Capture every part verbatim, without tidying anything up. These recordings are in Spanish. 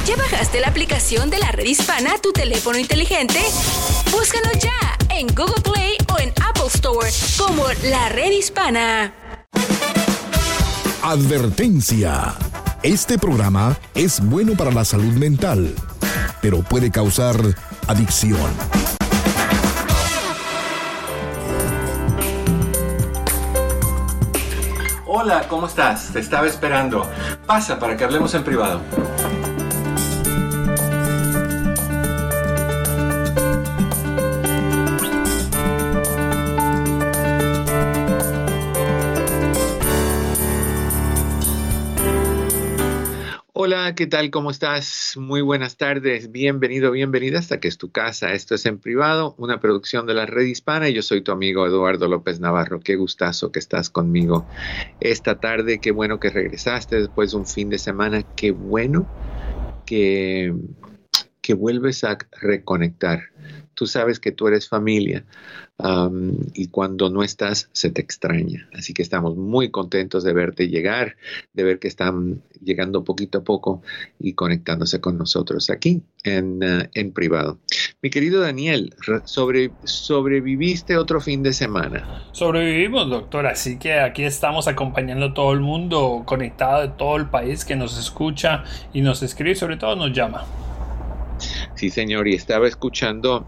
¿Ya bajaste la aplicación de la Red Hispana a tu teléfono inteligente? Búscanos ya en Google Play o en Apple Store como La Red Hispana. Advertencia. Este programa es bueno para la salud mental, pero puede causar adicción. Hola, ¿cómo estás? Te estaba esperando. Pasa para que hablemos en privado. Hola, ¿qué tal? ¿Cómo estás? Muy buenas tardes. Bienvenido, bienvenida hasta que es tu casa. Esto es En Privado, una producción de la Red Hispana y yo soy tu amigo Eduardo López Navarro. Qué gustazo que estás conmigo esta tarde. Qué bueno que regresaste después de un fin de semana. Qué bueno que, que vuelves a reconectar. Tú sabes que tú eres familia um, y cuando no estás se te extraña. Así que estamos muy contentos de verte llegar, de ver que están llegando poquito a poco y conectándose con nosotros aquí en, uh, en privado. Mi querido Daniel, sobre, ¿sobreviviste otro fin de semana? Sobrevivimos, doctor. Así que aquí estamos acompañando a todo el mundo conectado de todo el país que nos escucha y nos escribe y sobre todo nos llama. Sí, señor, y estaba escuchando.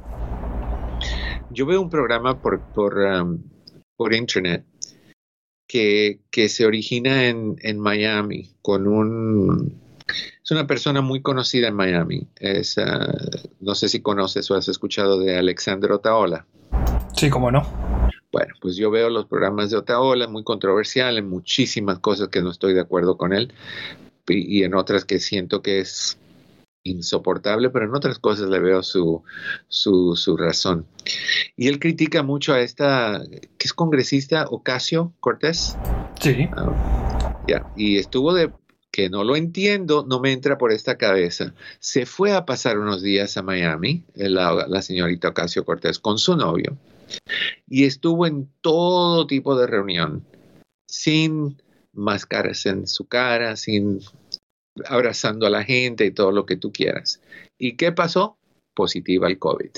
Yo veo un programa por, por, um, por internet que, que se origina en, en Miami con un... Es una persona muy conocida en Miami. Es, uh, no sé si conoces o has escuchado de Alexandre Otaola. Sí, cómo no. Bueno, pues yo veo los programas de Otaola, muy controversial en muchísimas cosas que no estoy de acuerdo con él y, y en otras que siento que es insoportable, pero en otras cosas le veo su, su, su razón. Y él critica mucho a esta, que es congresista, Ocasio-Cortez. Sí. Uh, yeah. Y estuvo de, que no lo entiendo, no me entra por esta cabeza. Se fue a pasar unos días a Miami, la, la señorita Ocasio-Cortez, con su novio, y estuvo en todo tipo de reunión, sin máscaras en su cara, sin... abrazando a la gente y todo lo que tú quieras. ¿Y qué pasó? Positiva al COVID.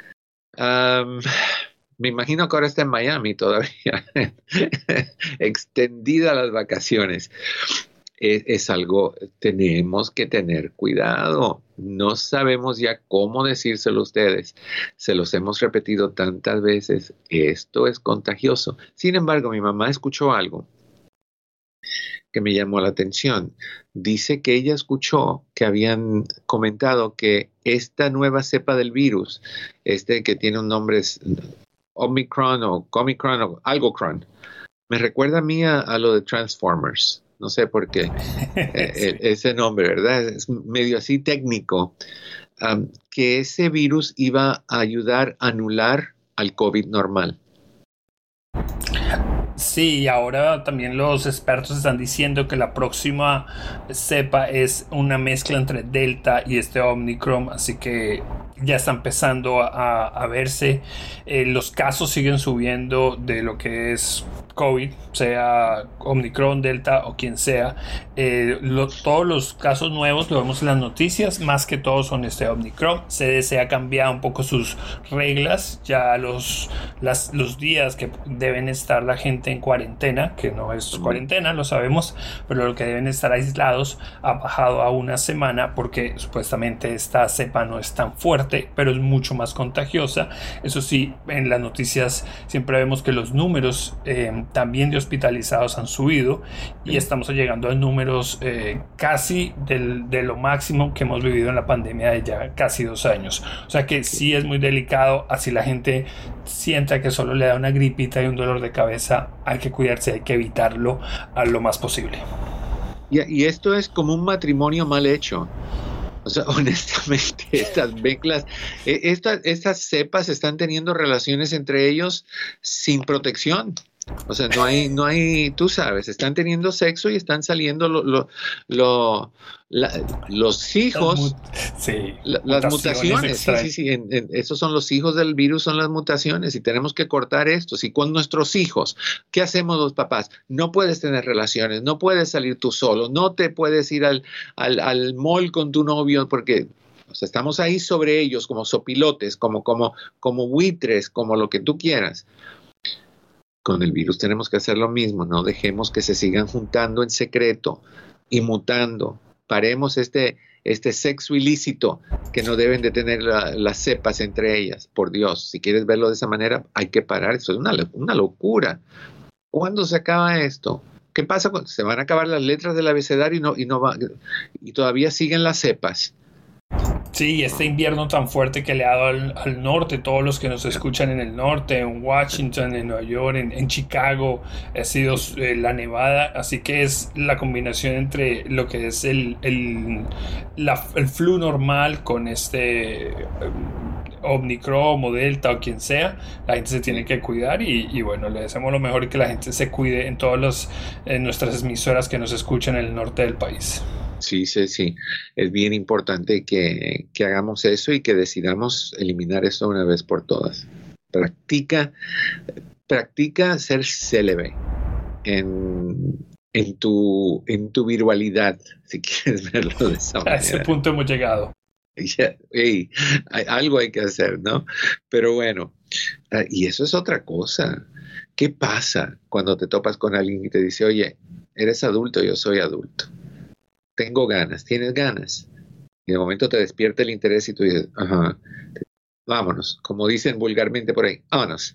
Um, me imagino que ahora está en Miami todavía, extendida las vacaciones. Es, es algo, tenemos que tener cuidado. No sabemos ya cómo decírselo a ustedes. Se los hemos repetido tantas veces. Esto es contagioso. Sin embargo, mi mamá escuchó algo que me llamó la atención. Dice que ella escuchó que habían comentado que esta nueva cepa del virus, este que tiene un nombre Omicron o Comicron o Algocron, me recuerda a mí a, a lo de Transformers. No sé por qué. eh, ese nombre, ¿verdad? Es medio así técnico. Um, que ese virus iba a ayudar a anular al COVID normal. Sí, y ahora también los expertos están diciendo que la próxima cepa es una mezcla entre Delta y este Omicron, así que ya está empezando a, a verse. Eh, los casos siguen subiendo de lo que es COVID, sea Omicron, Delta o quien sea. Eh, lo, todos los casos nuevos lo vemos en las noticias, más que todos son este Omicron. C D C ha cambiado un poco sus reglas, ya los, las, los días que deben estar la gente en cuarentena, que no es cuarentena, lo sabemos, pero lo que deben estar aislados ha bajado a una semana porque supuestamente esta cepa no es tan fuerte, pero es mucho más contagiosa. Eso sí, en las noticias siempre vemos que los números eh, también de hospitalizados han subido y estamos llegando a números eh, casi del, de lo máximo que hemos vivido en la pandemia de ya casi dos años. O sea que sí es muy delicado. Así la gente sienta que solo le da una gripita y un dolor de cabeza, hay que cuidarse, hay que evitarlo a lo más posible. Y, y esto es como un matrimonio mal hecho. O sea, honestamente, estas mezclas, estas, estas cepas están teniendo relaciones entre ellos sin protección. O sea, no hay, no hay, tú sabes, están teniendo sexo y están saliendo lo, lo, lo, la, los hijos Sí, La, las mutaciones, sí, sí, sí, en, en, esos son los hijos del virus, son las mutaciones y tenemos que cortar esto. Si con nuestros hijos, ¿qué hacemos los papás? No puedes tener relaciones, no puedes salir tú solo, no te puedes ir al, al, al mall con tu novio porque o sea, estamos ahí sobre ellos como sopilotes, como, como, como buitres, como lo que tú quieras. Con el virus tenemos que hacer lo mismo, no dejemos que se sigan juntando en secreto y mutando. Paremos este... este sexo ilícito que no deben de tener la, las cepas entre ellas. Por Dios, si quieres verlo de esa manera, hay que parar. Eso es una, una locura. ¿Cuándo se acaba esto? ¿Qué pasa cuando se van a acabar las letras del abecedario y, no, y, no va, y todavía siguen las cepas? Sí, este invierno tan fuerte que le ha dado al, al norte, todos los que nos escuchan en el norte, en Washington, en Nueva York, en, en Chicago, ha sido eh, la nevada, así que es la combinación entre lo que es el, el, la, el flu normal con este eh, Omicron o Delta o quien sea. La gente se tiene que cuidar y, y bueno, le deseamos lo mejor y que la gente se cuide en todas los, en nuestras emisoras que nos escuchan en el norte del país. Sí, sí, sí. Es bien importante que, que hagamos eso y que decidamos eliminar esto una vez por todas. Practica, practica ser célebre en, en, tu, en tu virtualidad, si quieres verlo de esa manera. A ese punto hemos llegado. Yeah, hey, hay, algo hay que hacer, ¿no? Pero bueno, uh, y eso es otra cosa. ¿Qué pasa cuando te topas con alguien y te dice, oye, eres adulto, yo soy adulto? Tengo ganas, ¿tienes ganas? Y de momento te despierta el interés y tú dices, ajá, vámonos, como dicen vulgarmente por ahí, vámonos.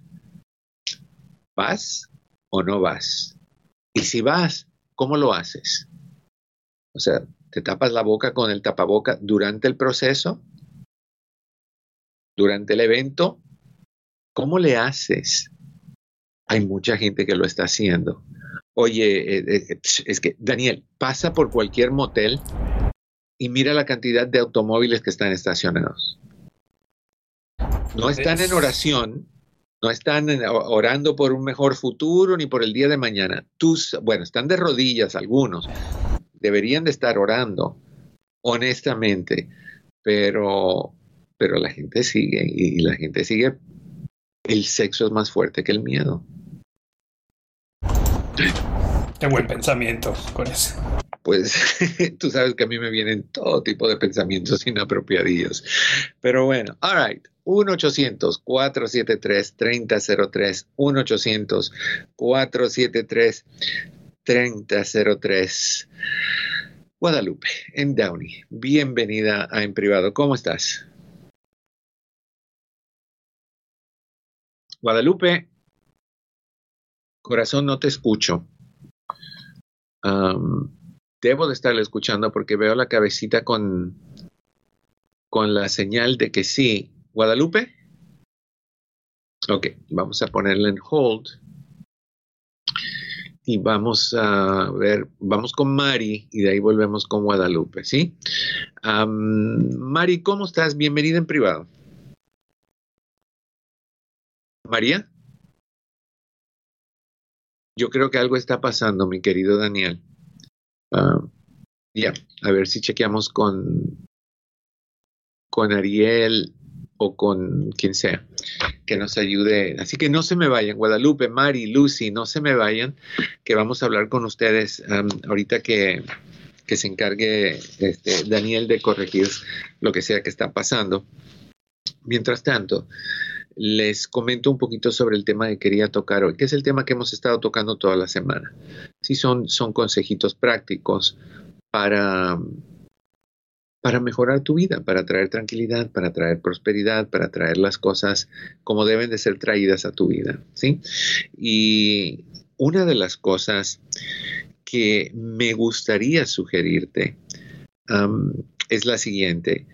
¿Vas o no vas? Y si vas, ¿cómo lo haces? O sea, ¿te tapas la boca con el tapaboca durante el proceso? ¿Durante el evento? ¿Cómo le haces? Hay mucha gente que lo está haciendo. Oye, eh, eh, es que, Daniel, pasa por cualquier motel y mira la cantidad de automóviles que están estacionados. No están en oración, no están en, orando por un mejor futuro ni por el día de mañana. Tus, bueno, están de rodillas algunos. Deberían de estar orando, honestamente, pero, pero la gente sigue y la gente sigue. El sexo es más fuerte que el miedo. Qué buen pensamiento con eso. Pues tú sabes que a mí me vienen todo tipo de pensamientos inapropiadillos. Pero bueno, all right. uno ochocientos, cuatro siete tres, tres cero cero tres. uno ochocientos, cuatro siete tres, tres cero cero tres. Guadalupe, en Downey. Bienvenida a En Privado. ¿Cómo estás? Guadalupe. Corazón, no te escucho. Um, debo de estarle escuchando porque veo la cabecita con, con la señal de que sí. ¿Guadalupe? Ok, vamos a ponerla en hold. Y vamos a ver, vamos con Mari y de ahí volvemos con Guadalupe, ¿sí? Um, Mari, ¿cómo estás? Bienvenida en privado. ¿María? Yo creo que algo está pasando, mi querido Daniel. Uh, ya, yeah. A ver si chequeamos con, con Ariel o con quien sea que nos ayude. Así que no se me vayan, Guadalupe, Mari, Lucy, no se me vayan, que vamos a hablar con ustedes um, ahorita que, que se encargue este, Daniel de corregir lo que sea que está pasando. Mientras tanto, les comento un poquito sobre el tema que quería tocar hoy, que es el tema que hemos estado tocando toda la semana. Sí, son, son consejitos prácticos para, para mejorar tu vida, para traer tranquilidad, para traer prosperidad, para traer las cosas como deben de ser traídas a tu vida, ¿sí? Y una de las cosas que me gustaría sugerirte um, es la siguiente.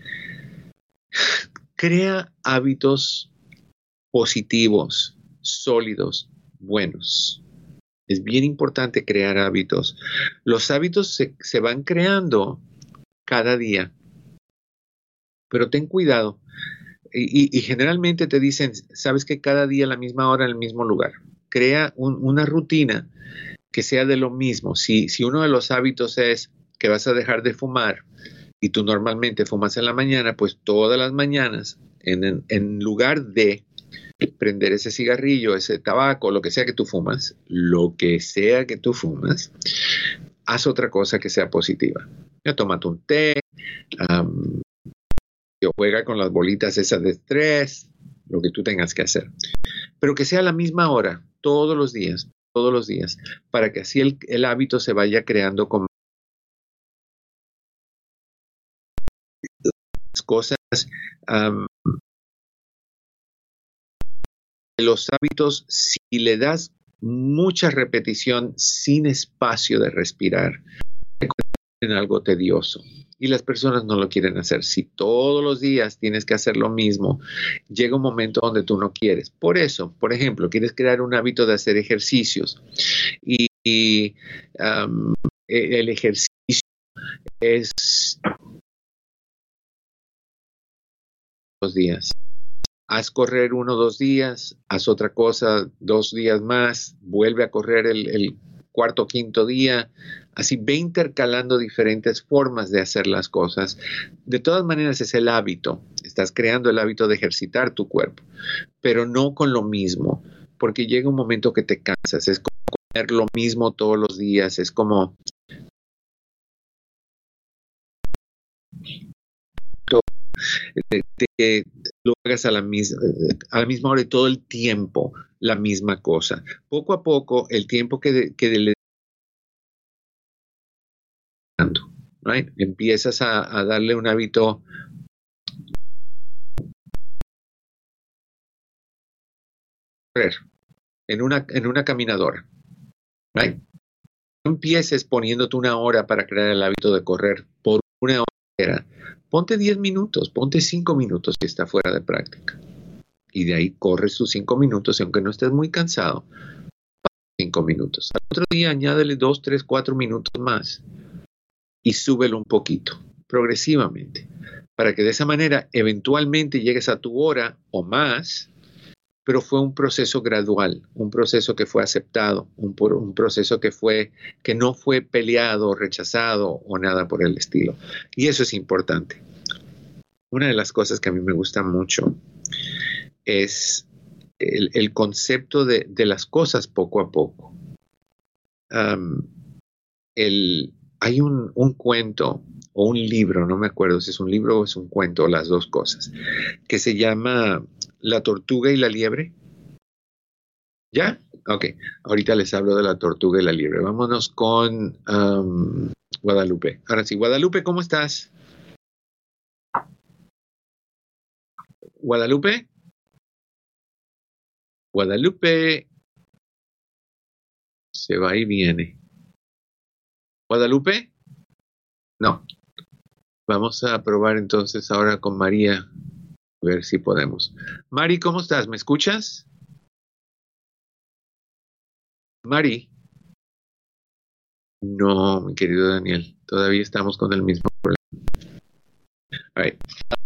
Crea hábitos positivos, sólidos, buenos. Es bien importante crear hábitos. Los hábitos se, se van creando cada día, pero ten cuidado. Y, y, y generalmente te dicen, sabes que cada día a la misma hora en el mismo lugar. Crea un, una rutina que sea de lo mismo. Si, si uno de los hábitos es que vas a dejar de fumar, y tú normalmente fumas en la mañana, pues todas las mañanas, en, en, en lugar de prender ese cigarrillo, ese tabaco, lo que sea que tú fumas, lo que sea que tú fumas, haz otra cosa que sea positiva. Ya tómate un té, um, juega con las bolitas esas de estrés, lo que tú tengas que hacer. Pero que sea a la misma hora, todos los días, todos los días, para que así el, el hábito se vaya creando con cosas. Um, los hábitos, si le das mucha repetición sin espacio de respirar, se convierten en algo tedioso. Y las personas no lo quieren hacer. Si todos los días tienes que hacer lo mismo, llega un momento donde tú no quieres. Por eso, por ejemplo, quieres crear un hábito de hacer ejercicios. Y, y um, el ejercicio es dos días. Haz correr uno o dos días, haz otra cosa dos días más, vuelve a correr el, el cuarto o quinto día. Así ve intercalando diferentes formas de hacer las cosas. De todas maneras es el hábito. Estás creando el hábito de ejercitar tu cuerpo, pero no con lo mismo, porque llega un momento que te cansas. Es como comer lo mismo todos los días. Es como de que lo hagas a la misma, a la misma hora y todo el tiempo la misma cosa. Poco a poco, el tiempo que, de, que le right? Empiezas a, a darle un hábito en una, en una caminadora. Right? No empieces poniéndote una hora para crear el hábito de correr por una hora. Ponte diez minutos, ponte cinco minutos si está fuera de práctica. Y de ahí corres tus cinco minutos, y aunque no estés muy cansado, cinco minutos. Al otro día añádele dos, tres, cuatro minutos más y súbelo un poquito, progresivamente, para que de esa manera eventualmente llegues a tu hora o más, pero fue un proceso gradual, un proceso que fue aceptado, un, un proceso que, fue, que no fue peleado, rechazado o nada por el estilo. Y eso es importante. Una de las cosas que a mí me gusta mucho es el, el concepto de, de las cosas poco a poco. Um, el, hay un, un cuento o un libro, no me acuerdo si es un libro o es un cuento, o las dos cosas, que se llama La tortuga y la liebre. ¿Ya? Ok, ahorita les hablo de la tortuga y la liebre. Vámonos con um, Guadalupe. Ahora sí, Guadalupe, ¿cómo estás? Guadalupe. Guadalupe. Se va y viene. ¿Guadalupe? No. Vamos a probar entonces ahora con María. A ver si podemos. Mari, ¿cómo estás? ¿Me escuchas? Mari. No, mi querido Daniel. Todavía estamos con el mismo problema. All right.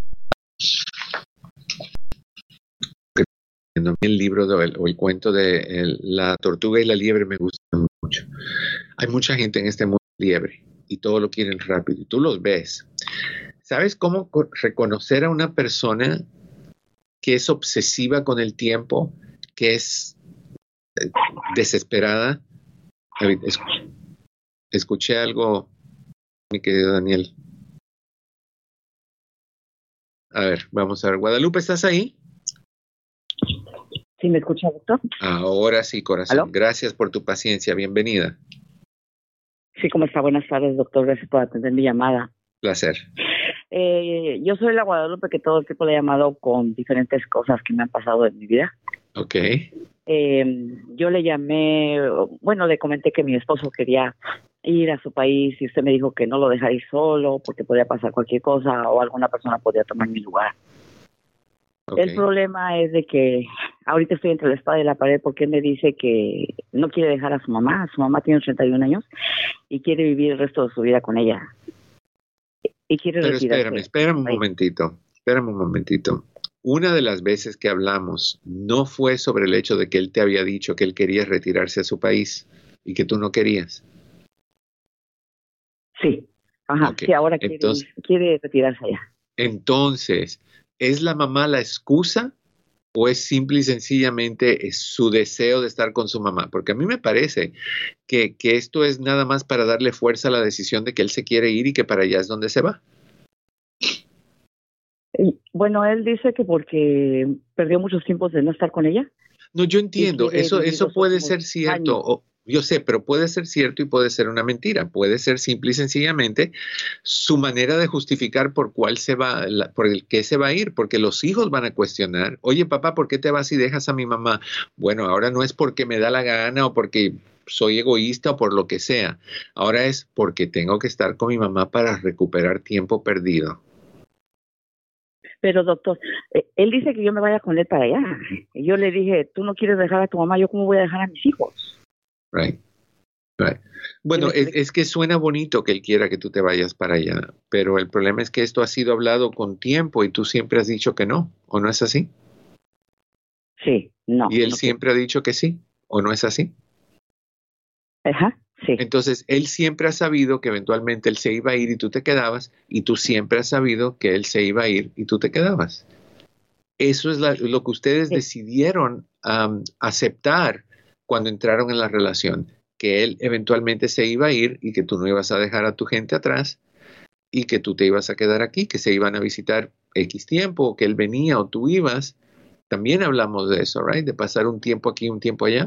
El libro de, o el cuento de el, La tortuga y la liebre me gusta mucho. Hay mucha gente en este mundo de liebre y todo lo quieren rápido y tú los ves. ¿Sabes cómo reconocer a una persona que es obsesiva con el tiempo, que es desesperada? Escuché algo, mi querido Daniel. A ver, vamos a ver. Guadalupe, ¿estás ahí? ¿Sí me escucha, doctor? Ahora sí, corazón. ¿Aló? Gracias por tu paciencia. Bienvenida. Sí, ¿cómo está? Buenas tardes, doctor. Gracias por atender mi llamada. Placer. Eh, yo soy la Guadalupe que todo el tiempo le he llamado con diferentes cosas que me han pasado en mi vida. Ok. Eh, yo le llamé, bueno, le comenté que mi esposo quería ir a su país y usted me dijo que no lo dejara ir solo porque podía pasar cualquier cosa o alguna persona podía tomar mi lugar. Okay. El problema es de que ahorita estoy entre la espada y la pared porque él me dice que no quiere dejar a su mamá. Su mamá tiene ochenta y un años y quiere vivir el resto de su vida con ella. Y quiere Pero retirarse. espérame, espérame un momentito. Espérame un momentito. Una de las veces que hablamos no fue sobre el hecho de que él te había dicho que él quería retirarse a su país y que tú no querías. Sí. Ajá, Okay. sí, ahora quiere, Entonces, quiere retirarse allá. entonces, ¿es la mamá la excusa o es simple y sencillamente es su deseo de estar con su mamá? Porque a mí me parece que, que esto es nada más para darle fuerza a la decisión de que él se quiere ir y que para allá es donde se va. Y, bueno, él dice que porque perdió muchos tiempos de no estar con ella. No, yo entiendo, quiere eso, vivir eso los puede últimos ser cierto, años. o- yo sé, pero puede ser cierto y puede ser una mentira. Puede ser simple y sencillamente su manera de justificar por cuál se va, la- por el qué se va a ir, porque los hijos van a cuestionar, oye papá, ¿por qué te vas y dejas a mi mamá? Bueno, ahora no es porque me da la gana o porque soy egoísta o por lo que sea. Ahora es porque tengo que estar con mi mamá para recuperar tiempo perdido. Pero doctor, eh, él dice que yo me vaya con él para allá. Y yo le dije, tú no quieres dejar a tu mamá, ¿yo cómo voy a dejar a mis hijos? Right. Right. Bueno, es, es que suena bonito que él quiera que tú te vayas para allá, pero el problema es que esto ha sido hablado con tiempo y tú siempre has dicho que no, ¿o no es así? Sí, no. Y él no siempre ha dicho que sí, ¿o no es así? Ajá, sí. Entonces, él siempre ha sabido que eventualmente él se iba a ir y tú te quedabas, y tú siempre has sabido que él se iba a ir y tú te quedabas. Eso es la- lo que ustedes Sí. decidieron um, aceptar cuando entraron en la relación, que él eventualmente se iba a ir y que tú no ibas a dejar a tu gente atrás y que tú te ibas a quedar aquí, que se iban a visitar X tiempo, o que él venía o tú ibas. También hablamos de eso, right? De pasar un tiempo aquí, un tiempo allá.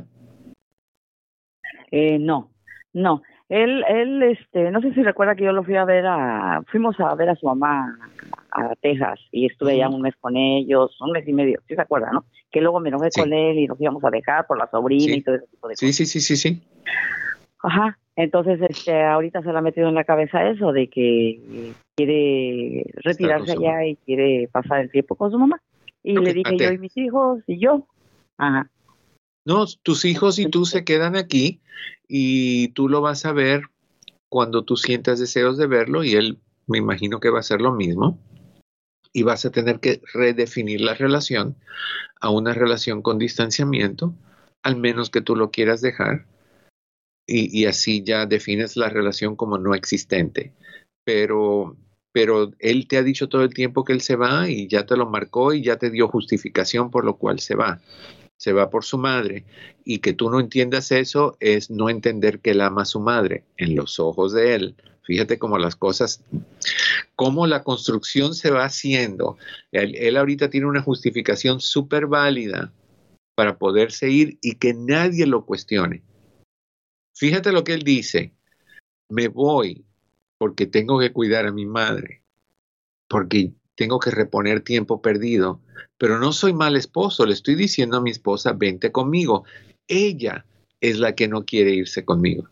Eh, no, no. Él, él, este, no sé si recuerda que yo lo fui a ver a, fuimos a ver a su mamá a Texas y estuve allá un mes con ellos, un mes y medio, ¿sí se acuerda, no? Que luego me enojé Sí. con él y nos íbamos a dejar por la sobrina Sí. y todo ese tipo de Sí, cosas. sí, sí, sí, sí. Ajá. Entonces, este, ahorita se le ha metido en la cabeza eso de que quiere retirarse su allá mamá. y quiere pasar el tiempo con su mamá. Y Ok, le dije ate. yo y mis hijos y yo. Ajá. No, tus hijos y tú se quedan aquí y tú lo vas a ver cuando tú sientas deseos de verlo y él me imagino que va a hacer lo mismo y vas a tener que redefinir la relación a una relación con distanciamiento, al menos que tú lo quieras dejar y, y así ya defines la relación como no existente. Pero, pero él te ha dicho todo el tiempo que él se va y ya te lo marcó y ya te dio justificación por lo cual se va. Se va por su madre, y que tú no entiendas eso es no entender que él ama a su madre en los ojos de él. Fíjate cómo las cosas, cómo la construcción se va haciendo. Él, él ahorita tiene una justificación súper válida para poderse ir y que nadie lo cuestione. Fíjate lo que él dice: me voy porque tengo que cuidar a mi madre, porque tengo que reponer tiempo perdido, pero no soy mal esposo, le estoy diciendo a mi esposa, vente conmigo. Ella es la que no quiere irse conmigo.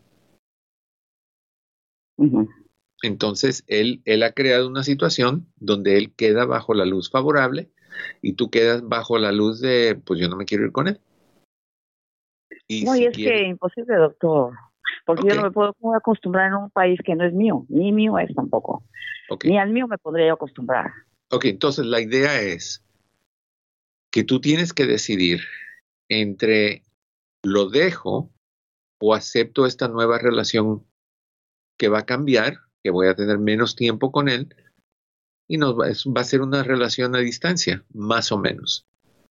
Uh-huh. Entonces, él, él ha creado una situación donde él queda bajo la luz favorable y tú quedas bajo la luz de, pues yo no me quiero ir con él. Y no, si y es quiere, que imposible, doctor, porque okay, yo no me puedo acostumbrar en un país que no es mío, ni mío es tampoco. okay. Ni al mío me podría yo acostumbrar. Ok, entonces la idea es que tú tienes que decidir entre lo dejo o acepto esta nueva relación que va a cambiar, que voy a tener menos tiempo con él y nos va, va a ser una relación a distancia, más o menos.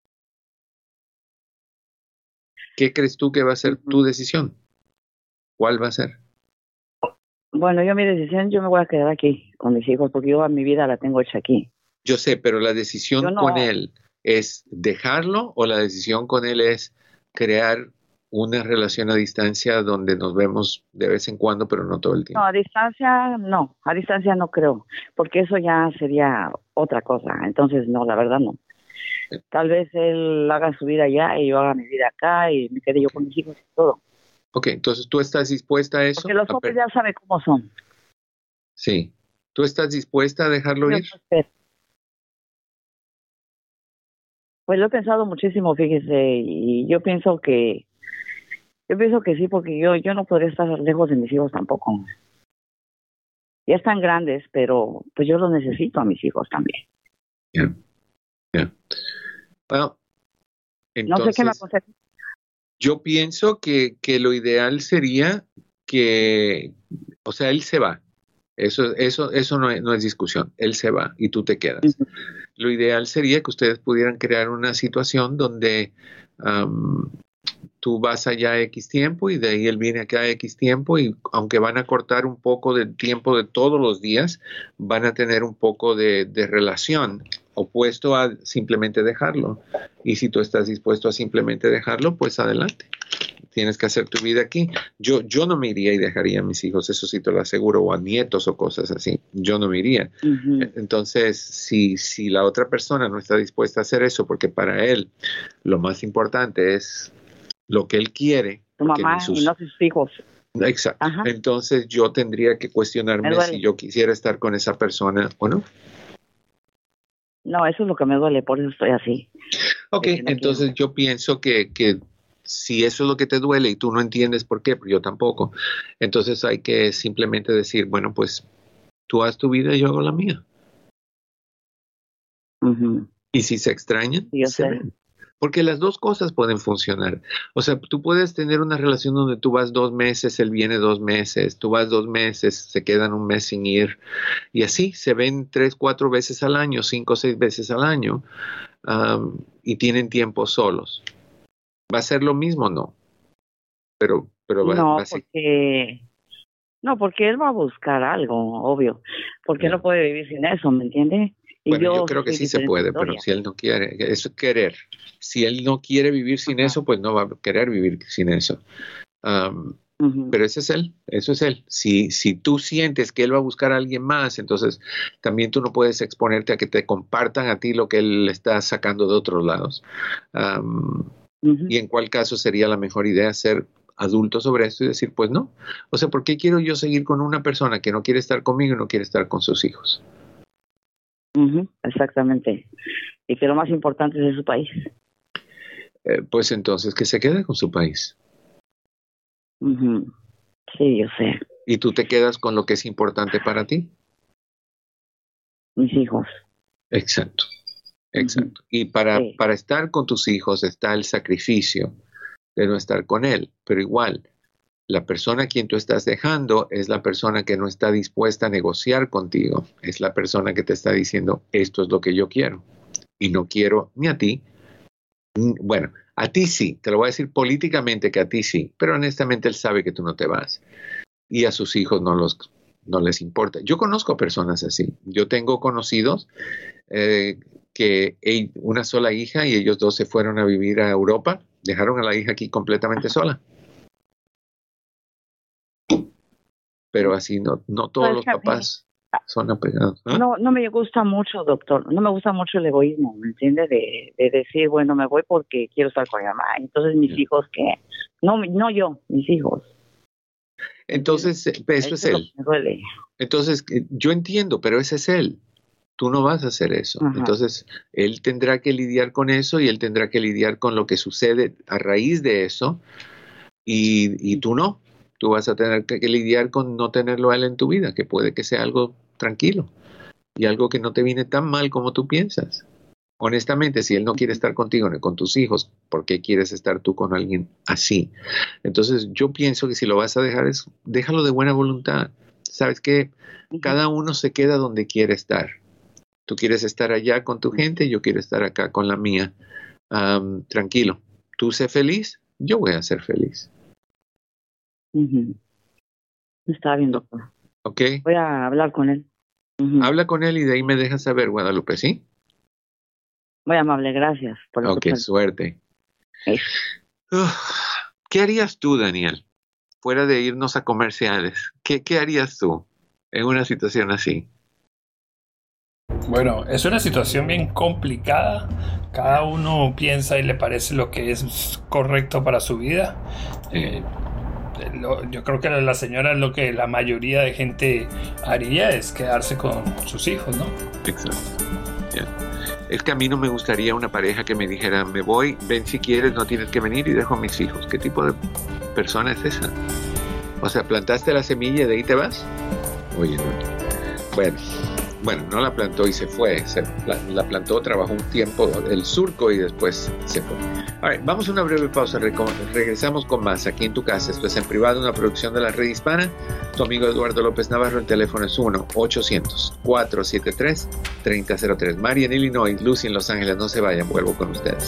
¿Qué crees tú que va a ser tu decisión? ¿Cuál va a ser? Bueno, yo mi decisión, yo me voy a quedar aquí con mis hijos porque yo a mi vida la tengo hecha aquí. Yo sé, pero la decisión no, con él es dejarlo o la decisión con él es crear una relación a distancia donde nos vemos de vez en cuando, pero no todo el tiempo. No, a distancia no, a distancia no creo, porque eso ya sería otra cosa. Entonces, no, la verdad no. Tal vez él haga su vida allá y yo haga mi vida acá y me quede yo con mis hijos y todo. Ok, entonces tú estás dispuesta a eso. Porque los hombres ya saben cómo son. Sí. ¿Tú estás dispuesta a dejarlo ir? Pues lo he pensado muchísimo, fíjese, y yo pienso que Yo pienso que sí, porque yo yo no podría estar lejos de mis hijos tampoco. Ya están grandes, pero pues yo los necesito a mis hijos también. Yeah. Yeah. Well, entonces, no sé qué me aconseja. Yo pienso que, que lo ideal sería que, o sea, él se va Eso, eso, eso no es, no es discusión. Él se va y tú te quedas. Uh-huh. Lo ideal sería que ustedes pudieran crear una situación donde um, tú vas allá X tiempo y de ahí él viene acá X tiempo y aunque van a cortar un poco del tiempo de todos los días, van a tener un poco de, de relación opuesto a simplemente dejarlo. Y si tú estás dispuesto a simplemente dejarlo, pues adelante. Tienes que hacer tu vida aquí. Yo, yo no me iría y dejaría a mis hijos, eso sí te lo aseguro, o a nietos o cosas así. Yo no me iría. Uh-huh. Entonces, si, si la otra persona no está dispuesta a hacer eso, porque para él lo más importante es lo que él quiere. Tu mamá sus... y no sus hijos. Exacto. Ajá. Entonces yo tendría que cuestionarme si yo quisiera estar con esa persona o no. No, eso es lo que me duele, por eso estoy así. Ok, no entonces quiero. Yo pienso que, que si eso es lo que te duele y tú no entiendes por qué, pero yo tampoco, entonces hay que simplemente decir, bueno, pues tú haz tu vida y yo hago la mía. Uh-huh. Y si se extrañan, yo se sé. ven. Porque las dos cosas pueden funcionar. O sea, tú puedes tener una relación donde tú vas dos meses, él viene dos meses, tú vas dos meses, se quedan un mes sin ir. Y así se ven tres, cuatro veces al año, cinco, seis veces al año um, y tienen tiempo solos. ¿Va a ser lo mismo? No. Pero, pero va, no, va a ser... porque... No, porque él va a buscar algo, obvio. Porque no, no puede vivir sin eso, ¿me entiendes? Y bueno, yo, yo creo que sí se puede, historia. Pero si él no quiere, eso es querer. Si él no quiere vivir sin Ajá. eso, pues no va a querer vivir sin eso. Um, uh-huh. Pero ese es él, eso es él. Si, si tú sientes que él va a buscar a alguien más, entonces también tú no puedes exponerte a que te compartan a ti lo que él está sacando de otros lados. Um, uh-huh. Y en cuál caso sería la mejor idea ser adulto sobre esto y decir, pues no. O sea, ¿por qué quiero yo seguir con una persona que no quiere estar conmigo y no quiere estar con sus hijos? Uh-huh, exactamente. Y que lo más importante es de su país. Eh, pues entonces que se quede con su país. Uh-huh. Sí, yo sé. ¿Y tú te quedas con lo que es importante para ti? Mis hijos. Exacto, exacto. Uh-huh. Y para, sí. para estar con tus hijos está el sacrificio de no estar con él, pero igual, la persona a quien tú estás dejando es la persona que no está dispuesta a negociar contigo. Es la persona que te está diciendo, esto es lo que yo quiero. Y no quiero ni a ti. Bueno, a ti sí. Te lo voy a decir políticamente que a ti sí. Pero honestamente él sabe que tú no te vas. Y a sus hijos no, los, no les importa. Yo conozco personas así. Yo tengo conocidos eh, que hay una sola hija y ellos dos se fueron a vivir a Europa. Dejaron a la hija aquí completamente sola. Pero así no, no todos pues, los papás son apegados. ¿eh? No, no me gusta mucho, doctor. No me gusta mucho el egoísmo, ¿me entiende? De, de decir, bueno, me voy porque quiero estar con mi mamá. Entonces mis sí. hijos, ¿qué? No, no yo, mis hijos. Entonces, eso, eso es él. Me duele. Entonces, yo entiendo, pero ese es él. Tú no vas a hacer eso. Ajá. Entonces, él tendrá que lidiar con eso y él tendrá que lidiar con lo que sucede a raíz de eso y, y tú no. Tú vas a tener que, que lidiar con no tenerlo a él en tu vida, que puede que sea algo tranquilo y algo que no te viene tan mal como tú piensas. Honestamente, si él no quiere estar contigo ni con tus hijos, ¿por qué quieres estar tú con alguien así? Entonces, yo pienso que si lo vas a dejar, es déjalo de buena voluntad. ¿Sabes qué? Cada uno se queda donde quiere estar. Tú quieres estar allá con tu gente, yo quiero estar acá con la mía. Um, tranquilo. Tú sé feliz, yo voy a ser feliz. Uh-huh. Está bien, doctor. Ok. Voy a hablar con él. Uh-huh. Habla con él y de ahí me dejas saber, Guadalupe, ¿sí? Muy amable, gracias. Por ok, escuchar. Suerte. Sí. Uh, ¿Qué harías tú, Daniel? Fuera de irnos a comerciales. ¿Qué, qué harías tú en una situación así? Bueno, es una situación bien complicada. Cada uno piensa y le parece lo que es correcto para su vida. Eh, lo, yo creo que la señora, lo que la mayoría de gente haría es quedarse con sus hijos, ¿no? Exacto. Yeah. Es que a mí no me gustaría una pareja que me dijera, me voy, ven si quieres, no tienes que venir y dejo a mis hijos. ¿Qué tipo de persona es esa? O sea, plantaste la semilla y de ahí te vas. Oye, no. Bueno. Bueno, no la plantó y se fue, se, la, la plantó, trabajó un tiempo el surco y después se fue. All right, vamos a una breve pausa. Reco- regresamos con más aquí en tu casa. Esto es En Privado, una producción de la Red Hispana. Tu amigo Eduardo López Navarro. El teléfono es uno ochocientos cuatro siete tres tres cero cero tres. Mari en Illinois, Lucy en Los Ángeles. No se vayan, vuelvo con ustedes.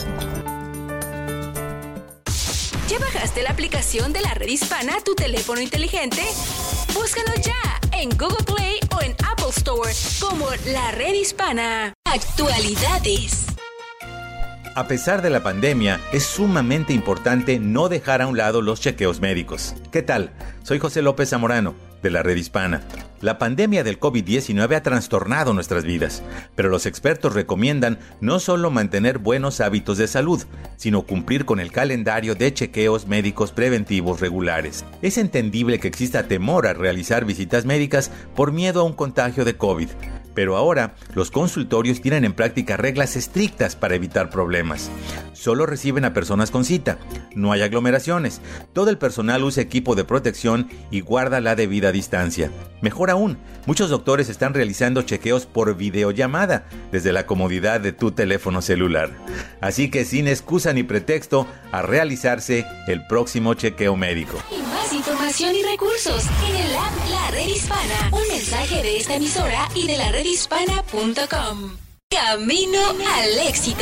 ¿Ya bajaste la aplicación de la Red Hispana a tu teléfono inteligente? Búscalo ya en Google Play o en Apple Store como La Red Hispana. Actualidades. A pesar de la pandemia, es sumamente importante no dejar a un lado los chequeos médicos. ¿Qué tal? Soy José López Zamorano, de la Red Hispana. La pandemia del COVID diecinueve ha trastornado nuestras vidas, pero los expertos recomiendan no solo mantener buenos hábitos de salud, sino cumplir con el calendario de chequeos médicos preventivos regulares. Es entendible que exista temor a realizar visitas médicas por miedo a un contagio de COVID, pero ahora los consultorios tienen en práctica reglas estrictas para evitar problemas. Solo reciben a personas con cita, no hay aglomeraciones, todo el personal usa equipo de protección y guarda la debida distancia. Mejor aún, muchos doctores están realizando chequeos por videollamada desde la comodidad de tu teléfono celular. Así que sin excusa ni pretexto, a realizarse el próximo chequeo médico. Y más información y recursos en el app La Red Hispana. Un mensaje de esta emisora y de la red hispana punto com. Camino al éxito.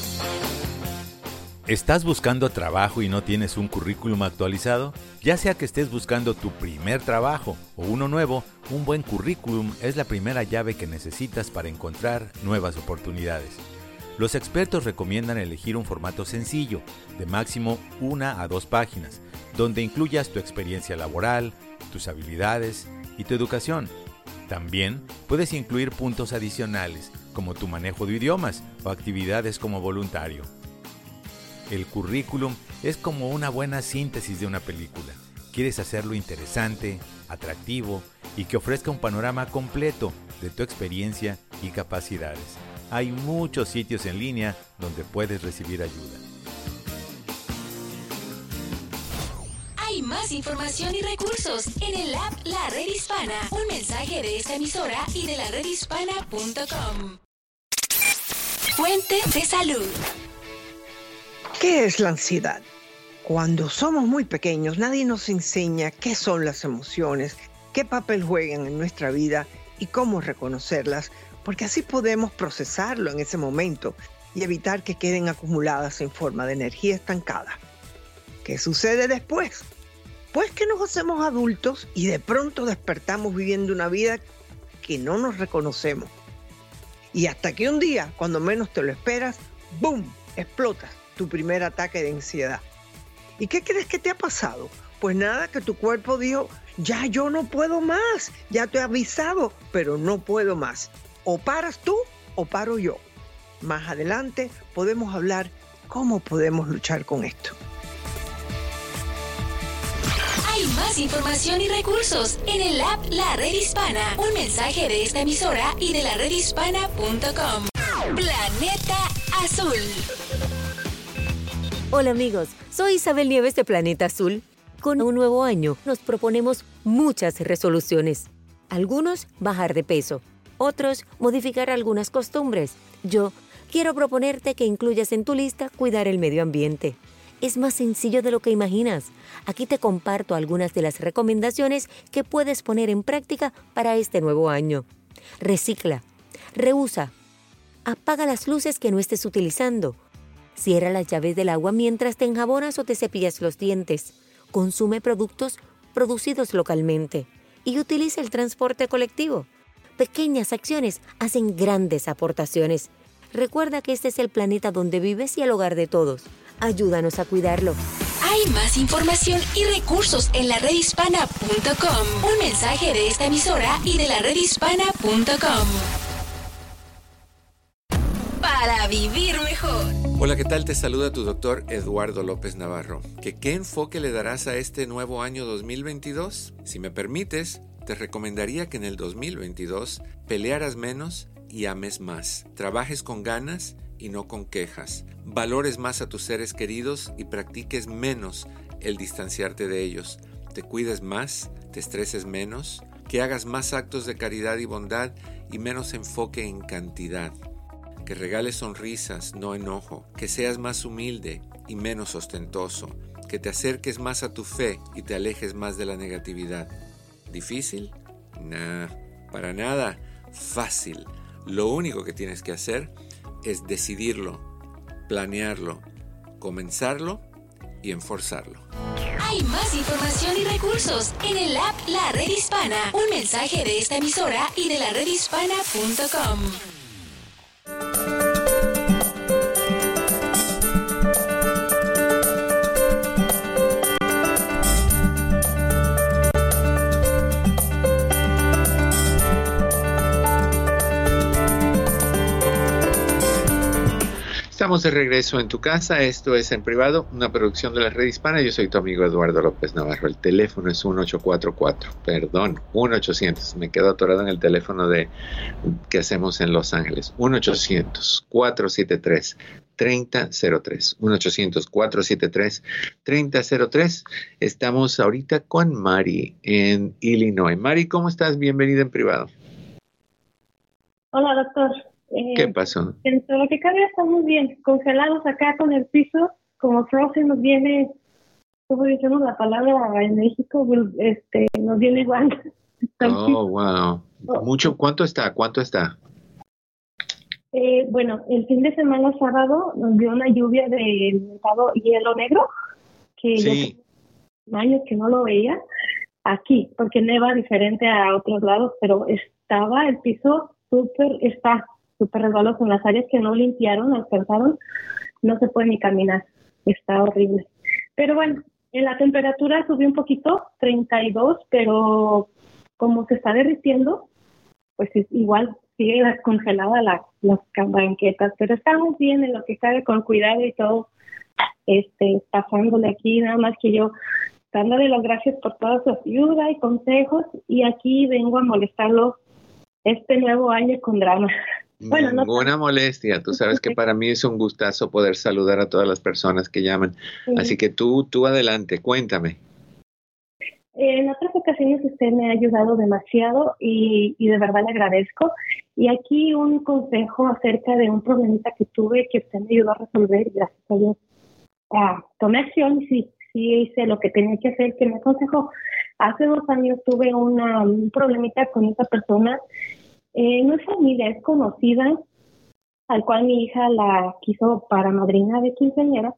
¿Estás buscando trabajo y no tienes un currículum actualizado? Ya sea que estés buscando tu primer trabajo o uno nuevo, un buen currículum es la primera llave que necesitas para encontrar nuevas oportunidades. Los expertos recomiendan elegir un formato sencillo, de máximo una a dos páginas, donde incluyas tu experiencia laboral, tus habilidades y tu educación. También puedes incluir puntos adicionales, como tu manejo de idiomas o actividades como voluntario. El currículum es como una buena síntesis de una película. Quieres hacerlo interesante, atractivo y que ofrezca un panorama completo de tu experiencia y capacidades. Hay muchos sitios en línea donde puedes recibir ayuda. Hay más información y recursos en el app La Red Hispana. Un mensaje de esta emisora y de la red hispana punto com. Fuente de salud. ¿Qué es la ansiedad? Cuando somos muy pequeños, nadie nos enseña qué son las emociones, qué papel juegan en nuestra vida y cómo reconocerlas, porque así podemos procesarlo en ese momento y evitar que queden acumuladas en forma de energía estancada. ¿Qué sucede después? Pues que nos hacemos adultos y de pronto despertamos viviendo una vida que no nos reconocemos. Y hasta que un día, cuando menos te lo esperas, ¡boom!, explotas tu primer ataque de ansiedad. ¿Y qué crees que te ha pasado? Pues nada, que tu cuerpo dijo, ya yo no puedo más, ya te he avisado, pero no puedo más. O paras tú o paro yo. Más adelante podemos hablar cómo podemos luchar con esto. Hay más información y recursos en el app La Red Hispana. Un mensaje de esta emisora y de la red hispana punto com. Planeta Azul. Hola amigos, soy Isabel Nieves de Planeta Azul. Con un nuevo año nos proponemos muchas resoluciones. Algunos, bajar de peso. Otros, modificar algunas costumbres. Yo quiero proponerte que incluyas en tu lista cuidar el medio ambiente. Es más sencillo de lo que imaginas. Aquí te comparto algunas de las recomendaciones que puedes poner en práctica para este nuevo año. Recicla, reusa, apaga las luces que no estés utilizando. Cierra las llaves del agua mientras te enjabonas o te cepillas los dientes. Consume productos producidos localmente y utiliza el transporte colectivo. Pequeñas acciones hacen grandes aportaciones. Recuerda que este es el planeta donde vives y el hogar de todos. Ayúdanos a cuidarlo. Hay más información y recursos en la red hispana punto com. Un mensaje de esta emisora y de la red hispana punto com. Para vivir mejor. Hola, ¿qué tal? Te saluda tu doctor Eduardo López Navarro. ¿Que qué enfoque le darás a este nuevo año dos mil veintidós? Si me permites, te recomendaría que en el dos mil veintidós pelearas menos y ames más. Trabajes con ganas y no con quejas. Valores más a tus seres queridos y practiques menos el distanciarte de ellos. Te cuides más, te estreses menos, que hagas más actos de caridad y bondad y menos enfoque en cantidad. que regales sonrisas, no enojo, que seas más humilde y menos ostentoso, que te acerques más a tu fe y te alejes más de la negatividad. ¿Difícil? Nah, para nada. Fácil. Lo único que tienes que hacer es decidirlo, planearlo, comenzarlo y enforzarlo. Hay más información y recursos en el app La Red Hispana. Un mensaje de esta emisora y de la red hispana punto com. Estamos de regreso en tu casa, esto es En Privado, una producción de la Red Hispana. Yo soy tu amigo Eduardo López Navarro. El teléfono es uno ocho cuatro cuatro, perdón, uno ochocientos, me quedo atorado en el teléfono de que hacemos en Los Ángeles, uno ochocientos cuatro siete tres tres cero cero tres, uno ochocientos cuatro siete tres tres cero cero tres. Estamos ahorita con Mari en Illinois. Mari, ¿cómo estás? Bienvenida en Privado. Hola, doctor. Eh, ¿Qué pasó? Dentro de lo que cabe estamos bien, congelados acá con el piso, como Frozen nos viene, como decimos la palabra en México, este, nos viene igual. Oh, wow. Mucho, ¿cuánto está? ¿Cuánto está? Eh, bueno, el fin de semana sábado nos dio una lluvia de hielo negro, que sí. yo años que no lo veía aquí, porque neva diferente a otros lados, pero estaba el piso súper, está súper resbaloso en las áreas que no limpiaron, alcanzaron, no se puede ni caminar, está horrible. Pero bueno, en la temperatura subió un poquito, treinta y dos, pero como se está derritiendo, pues es igual, sigue congelada la, las banquetas, pero estamos bien en lo que cabe, con cuidado y todo, este, pasándole aquí, nada más que yo dándole las gracias por toda su ayuda y consejos, y aquí vengo a molestarlo este nuevo año con drama. Bueno, Ninguna no, molestia, tú sabes que para mí es un gustazo poder saludar a todas las personas que llaman, sí. Así que tú, tú adelante, cuéntame. En otras ocasiones usted me ha ayudado demasiado y, y de verdad le agradezco. Y aquí un consejo acerca de un problemita que tuve que usted me ayudó a resolver y gracias a Dios ah, tomé acción y sí, sí hice lo que tenía que hacer, que me aconsejó. Hace dos años tuve una, un problemita con esa persona. Eh, no es familia, es conocida, al cual mi hija la quiso para madrina de quinceañera.